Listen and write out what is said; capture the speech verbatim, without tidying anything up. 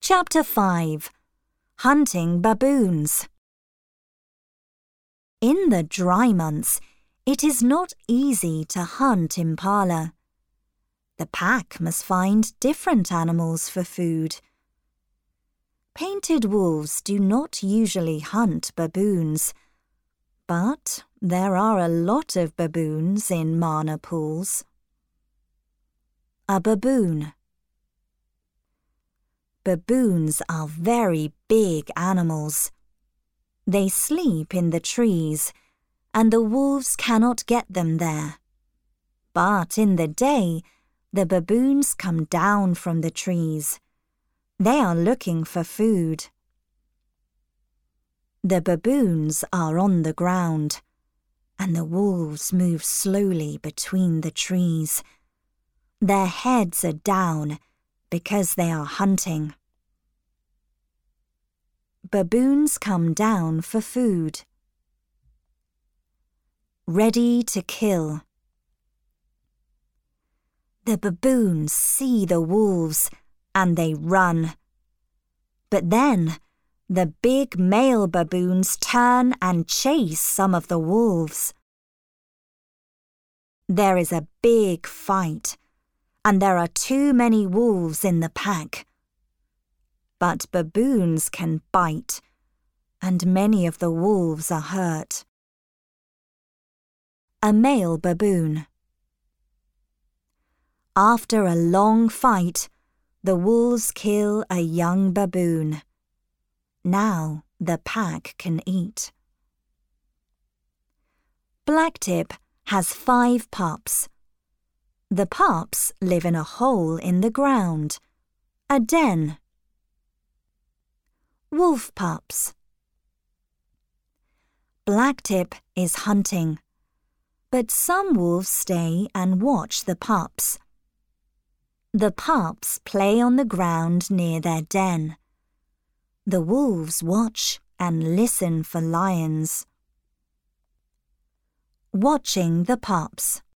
Chapter five. Hunting Baboons. In the dry months, it is not easy to hunt impala. The pack must find different animals for food. Painted wolves do not usually hunt baboons, but there are a lot of baboons in Mana pools. A baboon. Baboons are very big animals. They sleep in the trees, and the wolves cannot get them there. But in the day, the baboons come down from the trees. They are looking for food. The baboons are on the ground, and the wolves move slowly between the trees. Their heads are down because they are hunting. Baboons come down for food. Ready to kill. The baboons see the wolves and they run. But then the big male baboons turn and chase some of the wolves. There is a big fight, and there are too many wolves in the pack. But baboons can bite, and many of the wolves are hurt. A male baboon. After a long fight, the wolves kill a young baboon. Now the pack can eat. Blacktip has five pups. The pups live in a hole in the ground, a den. Wolf pups. Blacktip is hunting, but some wolves stay and watch the pups. The pups play on the ground near their den. The wolves watch and listen for lions. Watching the pups.